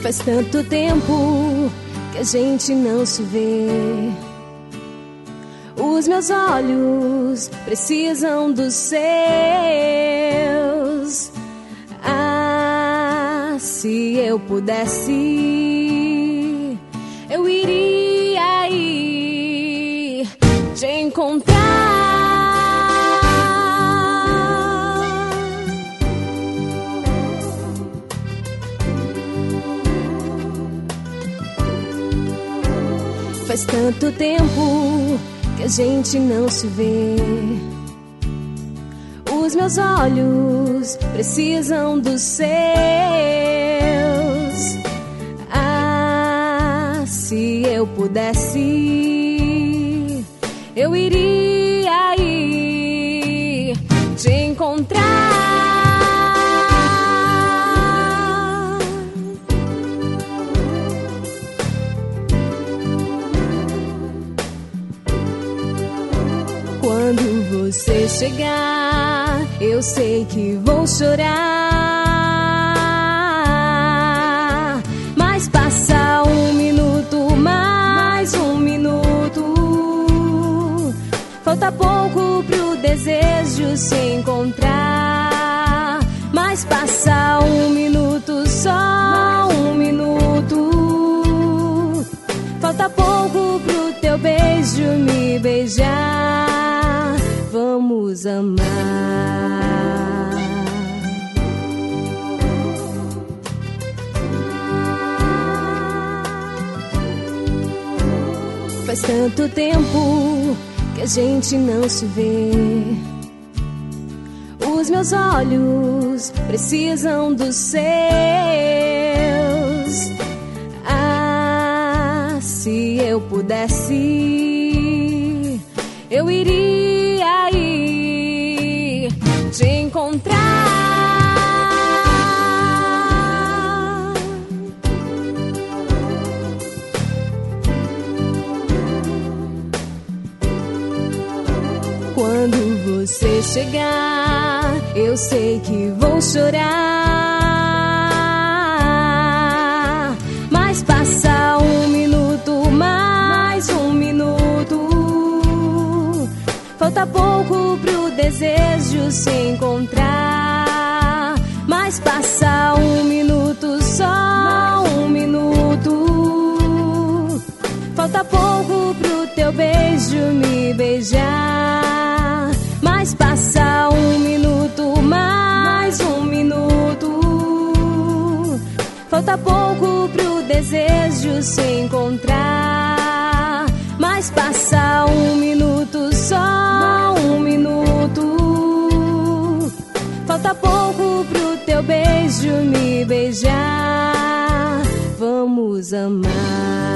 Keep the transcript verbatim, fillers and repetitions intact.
Faz tanto tempo que a gente não se vê. Os meus olhos precisam dos seus. Ah, se eu pudesse, eu iria ir te encontrar. Faz tanto tempo que a gente não se vê. Os meus olhos precisam dos seus. Ah, se eu pudesse, eu iria ir te encontrar. Quando você chegar, eu sei que vou chorar. Mas passa um minuto, mais um minuto. Falta pouco pro desejo se encontrar. Mas passa um minuto, só um minuto. Falta pouco pro teu beijo me beijar. Vamos amar. Faz tanto tempo que a gente não se vê. Os meus olhos precisam dos seus. Ah, se eu pudesse, eu iria ir te encontrar. Quando você chegar, eu sei que vou chorar. Mas passa um minuto, mais um minuto. Falta pouco pro desejo se encontrar. Mas passa um minuto, só um minuto. Falta pouco pro teu beijo me beijar. Mas passa um minuto, mais um minuto. Falta pouco pro desejo se encontrar. Mas passa um minuto, só um minuto. Falta pouco pro teu beijo me beijar. Vamos amar.